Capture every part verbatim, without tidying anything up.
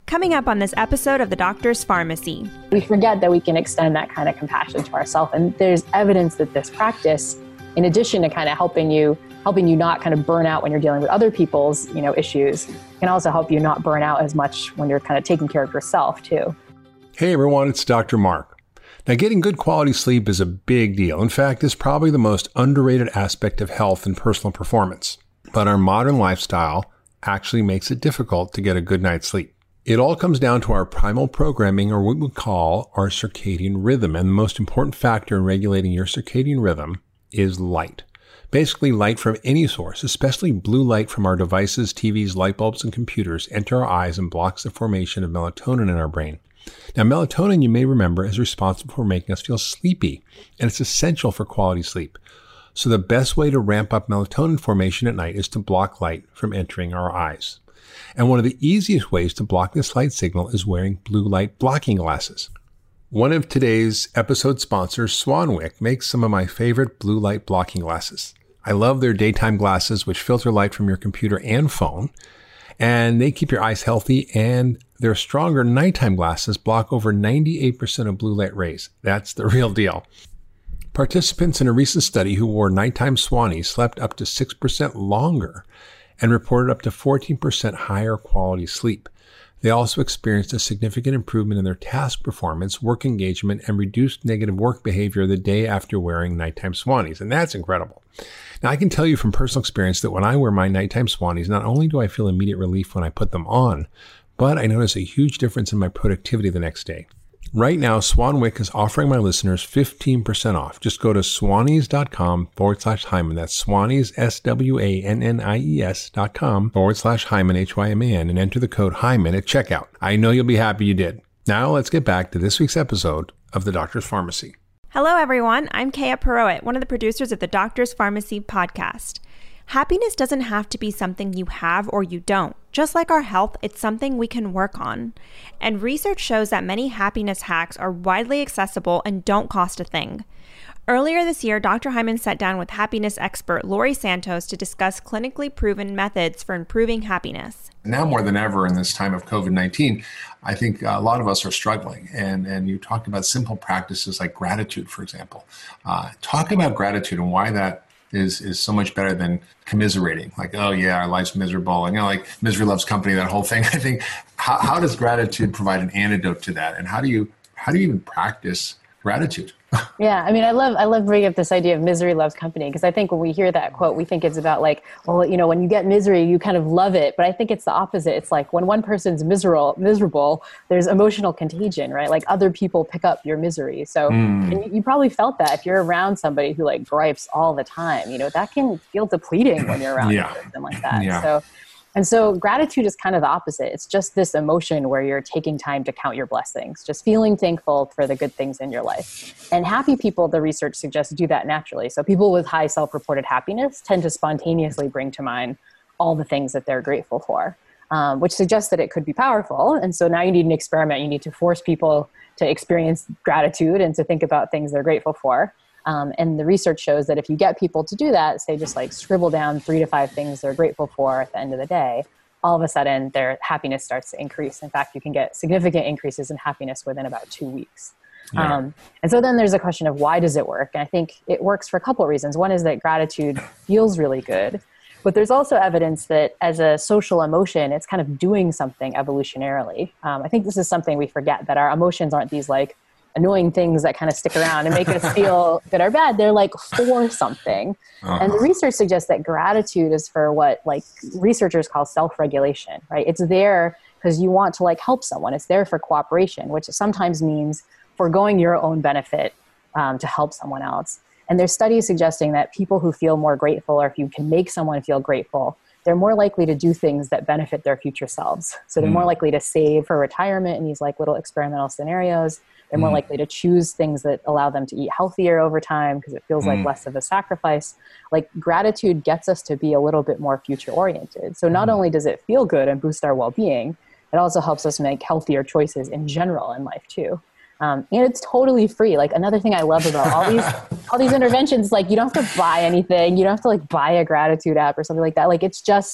Coming up on this episode of The Doctor's Pharmacy. We forget that we can extend that kind of compassion to ourselves. And there's evidence that this practice, in addition to kind of helping you helping you not kind of burn out when you're dealing with other people's, you know, issues, can also help you not burn out as much when you're kind of taking care of yourself too. Hey everyone, it's Doctor Mark. Now, getting good quality sleep is a big deal. In fact, it's probably the most underrated aspect of health and personal performance. But our modern lifestyle actually makes it difficult to get a good night's sleep. It all comes down to our primal programming, or what we call our circadian rhythm. And the most important factor in regulating your circadian rhythm is light. Basically, light from any source, especially blue light from our devices, T Vs, light bulbs, and computers, enter our eyes and blocks the formation of melatonin in our brain. Now, melatonin, you may remember, is responsible for making us feel sleepy, and it's essential for quality sleep. So the best way to ramp up melatonin formation at night is to block light from entering our eyes. And one of the easiest ways to block this light signal is wearing blue light blocking glasses. One of today's episode sponsors, Swanwick, makes some of my favorite blue light blocking glasses. I love their daytime glasses, which filter light from your computer and phone, and they keep your eyes healthy, and their stronger nighttime glasses block over ninety-eight percent of blue light rays. That's the real deal. Participants in a recent study who wore nighttime Swannies slept up to six percent longer and reported up to fourteen percent higher quality sleep. They also experienced a significant improvement in their task performance, work engagement, and reduced negative work behavior the day after wearing nighttime Swannies. And that's incredible. Now, I can tell you from personal experience that when I wear my nighttime Swannies, not only do I feel immediate relief when I put them on, but I notice a huge difference in my productivity the next day. Right now, Swanwick is offering my listeners fifteen percent off. Just go to swannies.com forward slash Hyman. That's Swannies, S W A N N I E S dot com forward slash Hyman, H Y M A N, and enter the code Hyman at checkout. I know you'll be happy you did. Now let's get back to this week's episode of The Doctor's Pharmacy. Hello, everyone. I'm Kaya Perowit, one of the producers of the Doctor's Pharmacy podcast. Happiness doesn't have to be something you have or you don't. Just like our health, it's something we can work on. And research shows that many happiness hacks are widely accessible and don't cost a thing. Earlier this year, Doctor Hyman sat down with happiness expert Laurie Santos to discuss clinically proven methods for improving happiness. Now more than ever in this time of covid nineteen, I think a lot of us are struggling. And, and you talked about simple practices like gratitude, for example. Uh, talk about gratitude and why that is is so much better than commiserating. Like, oh yeah, our life's miserable. And, you know, like misery loves company, that whole thing. I think, how, how does gratitude provide an antidote to that? And how do you, how do you even practice gratitude? Yeah, I mean, I love I love bringing up this idea of misery loves company, because I think when we hear that quote, we think it's about like, well, you know, when you get misery, you kind of love it. But I think it's the opposite. It's like when one person's miserable, miserable, there's emotional contagion, right? Like other people pick up your misery. So mm. and you, you probably felt that if you're around somebody who like gripes all the time, you know, that can feel depleting when you're around yeah. a person like that. Yeah. So. And so gratitude is kind of the opposite. It's just this emotion where you're taking time to count your blessings, just feeling thankful for the good things in your life. And happy people, the research suggests, do that naturally. So people with high self-reported happiness tend to spontaneously bring to mind all the things that they're grateful for, um, which suggests that it could be powerful. And so now you need an experiment. You need to force people to experience gratitude and to think about things they're grateful for. Um, and the research shows that if you get people to do that, say just like scribble down three to five things they're grateful for at the end of the day, all of a sudden their happiness starts to increase. In fact, you can get significant increases in happiness within about two weeks. Yeah. Um, and so then there's a question of why does it work? And I think it works for a couple of reasons. One is that gratitude feels really good, but there's also evidence that as a social emotion, it's kind of doing something evolutionarily. Um, I think this is something we forget, that our emotions aren't these like annoying things that kind of stick around and make us feel good or bad. They're like for something. Uh-huh. And the research suggests that gratitude is for what like researchers call self-regulation, right? It's there because you want to like help someone. It's there for cooperation, which sometimes means foregoing your own benefit um, to help someone else. And there's studies suggesting that people who feel more grateful, or if you can make someone feel grateful, they're more likely to do things that benefit their future selves. So they're mm. more likely to save for retirement in these like little experimental scenarios. They're more mm. likely to choose things that allow them to eat healthier over time because it feels mm. like less of a sacrifice. Like gratitude gets us to be a little bit more future oriented. So not mm. only does it feel good and boost our well-being, it also helps us make healthier choices in general in life too. Um, and it's totally free. Like another thing I love about all these, all these interventions, like you don't have to buy anything. You don't have to like buy a gratitude app or something like that. Like it's just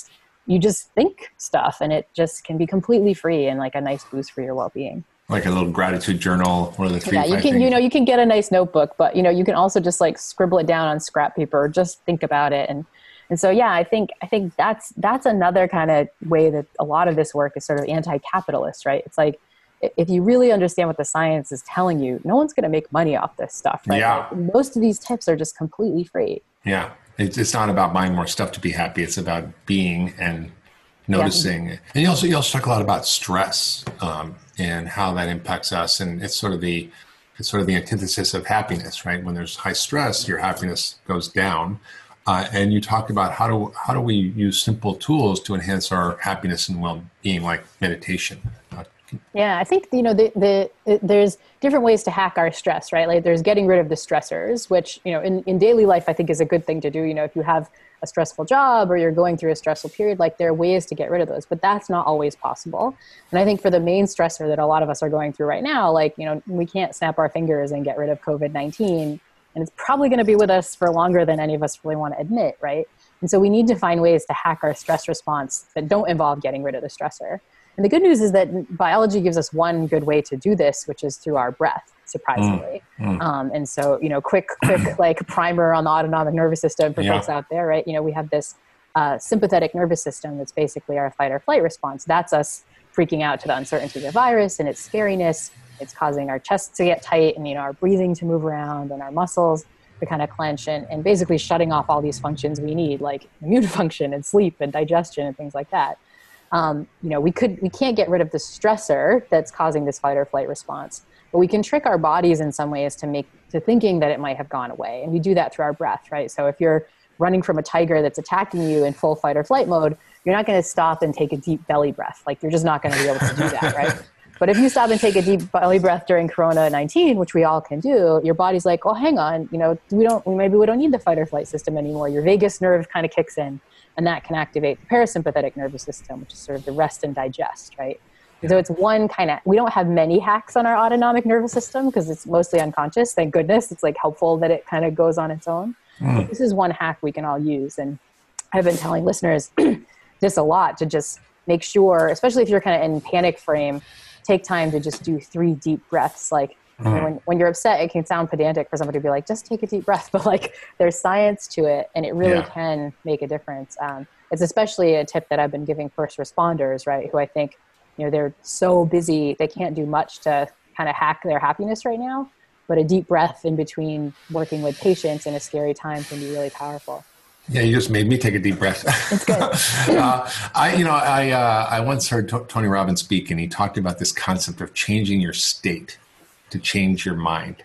you just think stuff, and it just can be completely free and like a nice boost for your well-being. Like a little gratitude journal, one of the three. Yeah, you can, things. you know, you can get a nice notebook, but you know, you can also just like scribble it down on scrap paper, or just think about it. And, and so, yeah, I think, I think that's, that's another kind of way that a lot of this work is sort of anti-capitalist, right? It's like, if you really understand what the science is telling you, no one's going to make money off this stuff, right? Yeah. Like, most of these tips are just completely free. Yeah. It's, it's not about buying more stuff to be happy. It's about being and noticing. Yeah. And you also, you also talk a lot about stress, um, and how that impacts us. And it's sort of the, it's sort of the antithesis of happiness, right? When there's high stress, your happiness goes down. Uh, and you talk about how do, how do we use simple tools to enhance our happiness and well-being, like meditation. Uh, Yeah, I think, you know, the, the, there's different ways to hack our stress, right? Like there's getting rid of the stressors, which, you know, in, in daily life, I think is a good thing to do. You know, if you have a stressful job or you're going through a stressful period, like there are ways to get rid of those, but that's not always possible. And I think for the main stressor that a lot of us are going through right now, like, you know, we can't snap our fingers and get rid of COVID nineteen, and it's probably going to be with us for longer than any of us really want to admit, right? And so we need to find ways to hack our stress response that don't involve getting rid of the stressor. And the good news is that biology gives us one good way to do this, which is through our breath, surprisingly. Mm, mm. Um, and so, you know, quick, quick, like primer on the autonomic nervous system for yeah. folks out there, right? You know, we have this uh, sympathetic nervous system that's basically our fight or flight response. That's us freaking out to the uncertainty of the virus and its scariness. It's causing our chest to get tight and, you know, our breathing to move around and our muscles to kind of clench, and, and basically shutting off all these functions we need, like immune function and sleep and digestion and things like that. Um, you know, we could, we can't get rid of the stressor that's causing this fight or flight response, but we can trick our bodies in some ways to make, to thinking that it might have gone away. And we do that through our breath, right? So if you're running from a tiger that's attacking you in full fight or flight mode, you're not going to stop and take a deep belly breath. Like you're just not going to be able to do that, right? But if you stop and take a deep belly breath during Corona nineteen, which we all can do, your body's like, oh, hang on, you know, we don't, maybe we don't need the fight or flight system anymore. Your vagus nerve kind of kicks in. And that can activate the parasympathetic nervous system, which is sort of the rest and digest, right? Yeah. So it's one kind of, we don't have many hacks on our autonomic nervous system because it's mostly unconscious. Thank goodness. It's like helpful that it kind of goes on its own. Mm. But this is one hack we can all use. And I've been telling listeners this a lot, to just make sure, especially if you're kind of in panic frame, take time to just do three deep breaths. Like, Mm. When, when you're upset, it can sound pedantic for somebody to be like, just take a deep breath. But like there's science to it, and it really yeah. can make a difference. Um, it's especially a tip that I've been giving first responders, right? Who I think, you know, they're so busy, they can't do much to kind of hack their happiness right now. But a deep breath in between working with patients in a scary time can be really powerful. Yeah, you just made me take a deep breath. It's good. uh, I, you know, I uh, I once heard T- Tony Robbins speak, and he talked about this concept of changing your state to change your mind.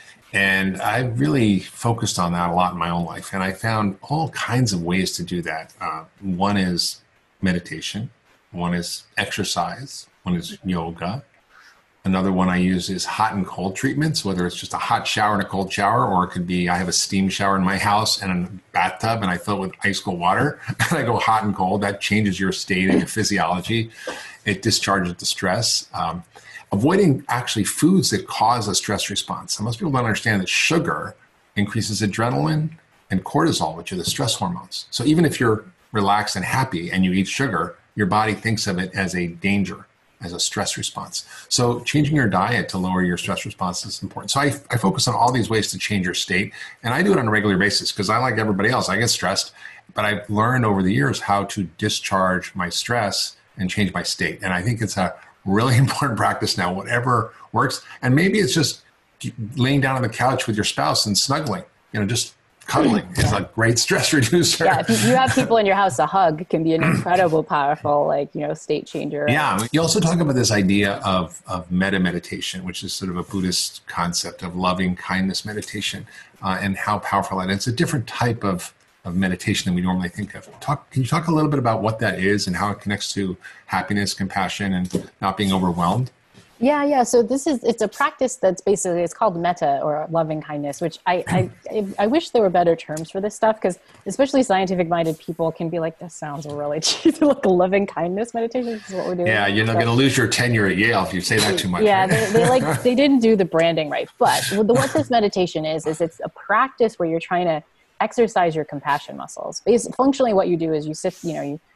And I really focused on that a lot in my own life. And I found all kinds of ways to do that. Uh, one is meditation. One is exercise. One is yoga. Another one I use is hot and cold treatments, whether it's just a hot shower and a cold shower, or it could be I have a steam shower in my house and a bathtub and I fill it with ice cold water and I go hot and cold. That changes your state and your physiology. It discharges the stress. Um, avoiding actually foods that cause a stress response. So most people don't understand that sugar increases adrenaline and cortisol, which are the stress hormones. So even if you're relaxed and happy and you eat sugar, your body thinks of it as a danger, as a stress response. So changing your diet to lower your stress response is important. So I, I focus on all these ways to change your state. And I do it on a regular basis because I, like everybody else, I get stressed. But I've learned over the years how to discharge my stress and change my state. And I think it's a really important practice now, whatever works. And maybe it's just laying down on the couch with your spouse and snuggling, you know, just cuddling is a great stress reducer. Yeah, if you, you have people in your house, a hug can be an incredible, powerful, like, you know, state changer. Yeah. You also talk about this idea of, of metta meditation, which is sort of a Buddhist concept of loving kindness meditation, uh, and how powerful that is. It's a different type of of meditation than we normally think of. Talk, can you talk a little bit about what that is and how it connects to happiness, compassion, and not being overwhelmed? Yeah, yeah. So this is, it's a practice that's basically, it's called metta, or loving kindness, which I, I, I wish there were better terms for this stuff, because especially scientific minded people can be like, this sounds really cheap, like a loving kindness meditation. This is what we're doing. Yeah, you're not going to lose your tenure at Yale if you say that too much. Yeah, right? they, they like, they didn't do the branding right. But the, what this meditation is, is it's a practice where you're trying to exercise your compassion muscles. Basically, functionally what you do is you sit, you know, you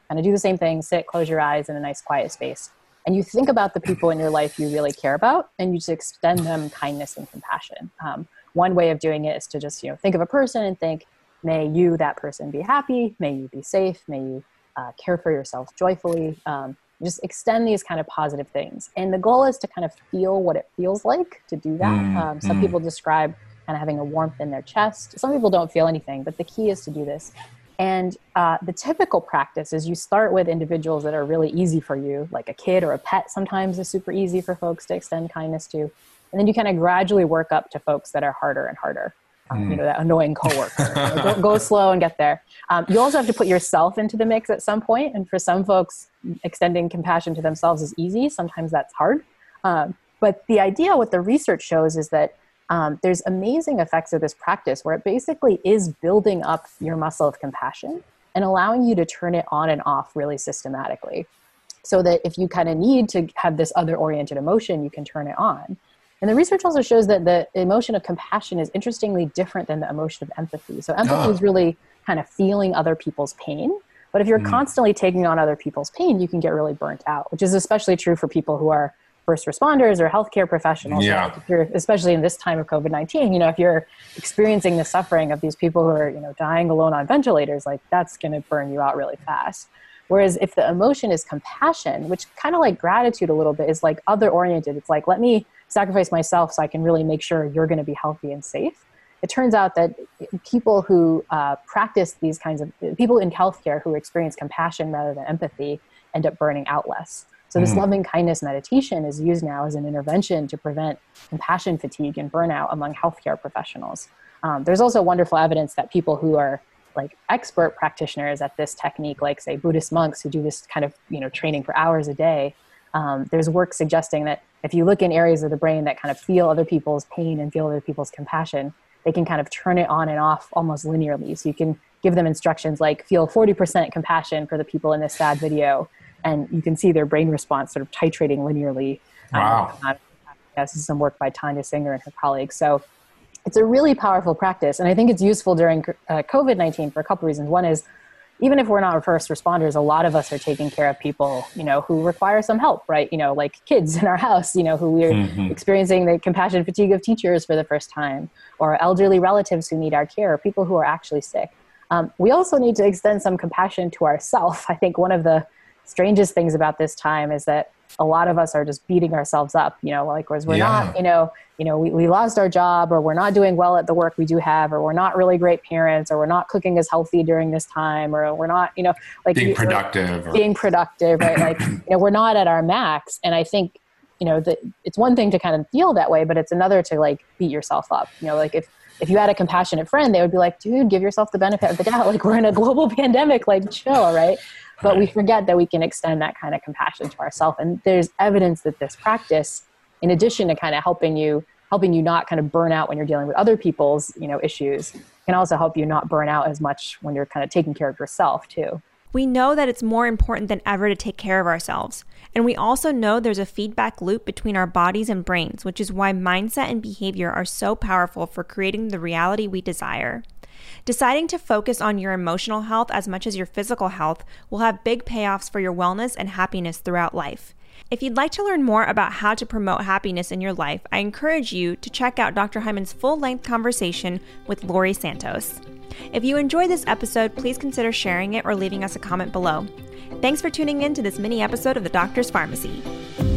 kind of do the same thing, sit, close your eyes in a nice quiet space. And you think about the people in your life you really care about, and you just extend them kindness and compassion. Um, one way of doing it is to just, you know, think of a person and think, may you, that person, be happy. May you be safe. May you uh, care for yourself joyfully. Um, just extend these kind of positive things. And the goal is to kind of feel what it feels like to do that. Mm, um, some mm. people describe kind of having a warmth in their chest. Some people don't feel anything, but the key is to do this. And uh, the typical practice is you start with individuals that are really easy for you, like a kid or a pet sometimes is super easy for folks to extend kindness to. And then you kind of gradually work up to folks that are harder and harder. Um, mm. You know, that annoying coworker. You know, go, go slow and get there. Um, you also have to put yourself into the mix at some point. And for some folks, extending compassion to themselves is easy. Sometimes that's hard. Um, but the idea, what the research shows is that Um, there's amazing effects of this practice where it basically is building up your muscle of compassion and allowing you to turn it on and off really systematically, so that if you kind of need to have this other-oriented emotion, you can turn it on. And the research also shows that the emotion of compassion is interestingly different than the emotion of empathy. So empathy oh. is really kind of feeling other people's pain. But if you're mm. constantly taking on other people's pain, you can get really burnt out, which is especially true for people who are first responders or healthcare professionals, yeah. like if you're, especially in this time of COVID nineteen, you know, if you're experiencing the suffering of these people who are, you know, dying alone on ventilators, like that's going to burn you out really fast. Whereas if the emotion is compassion, which kind of like gratitude a little bit, is like other oriented. It's like, let me sacrifice myself so I can really make sure you're going to be healthy and safe. It turns out that people who uh, practice these kinds of, people in healthcare who experience compassion rather than empathy end up burning out less. So this mm. loving kindness meditation is used now as an intervention to prevent compassion fatigue and burnout among healthcare professionals. Um, there's also wonderful evidence that people who are like expert practitioners at this technique, like say Buddhist monks who do this kind of, you know, training for hours a day, um, there's work suggesting that if you look in areas of the brain that kind of feel other people's pain and feel other people's compassion, they can kind of turn it on and off almost linearly. So you can give them instructions like feel forty percent compassion for the people in this sad video, and you can see their brain response sort of titrating linearly. Wow. Um, this is some work by Tanya Singer and her colleagues. So it's a really powerful practice. And I think it's useful during uh, COVID nineteen for a couple reasons. One is, even if we're not first responders, a lot of us are taking care of people, you know, who require some help, right? You know, like kids in our house, you know, who we're mm-hmm. experiencing the compassion fatigue of teachers for the first time, or elderly relatives who need our care, or people who are actually sick. Um, we also need to extend some compassion to ourselves. I think one of the strangest things about this time is that a lot of us are just beating ourselves up, you know, like, whereas we're yeah. not, you know, you know, we, we lost our job, or we're not doing well at the work we do have, or we're not really great parents, or we're not cooking as healthy during this time, or we're not, you know, like being productive, or... being productive, right? Like, you know, we're not at our max. And I think, you know, that it's one thing to kind of feel that way, but it's another to like beat yourself up, you know, like if, if you had a compassionate friend, they would be like, dude, give yourself the benefit of the doubt. Like, we're in a global pandemic, like chill, right? But we forget that we can extend that kind of compassion to ourselves. And there's evidence that this practice, in addition to kind of helping you, helping you not kind of burn out when you're dealing with other people's, you know, issues, can also help you not burn out as much when you're kind of taking care of yourself too. We know that it's more important than ever to take care of ourselves. And we also know there's a feedback loop between our bodies and brains, which is why mindset and behavior are so powerful for creating the reality we desire. Deciding to focus on your emotional health as much as your physical health will have big payoffs for your wellness and happiness throughout life. If you'd like to learn more about how to promote happiness in your life, I encourage you to check out Doctor Hyman's full-length conversation with Laurie Santos. If you enjoyed this episode, please consider sharing it or leaving us a comment below. Thanks for tuning in to this mini episode of The Doctor's Pharmacy.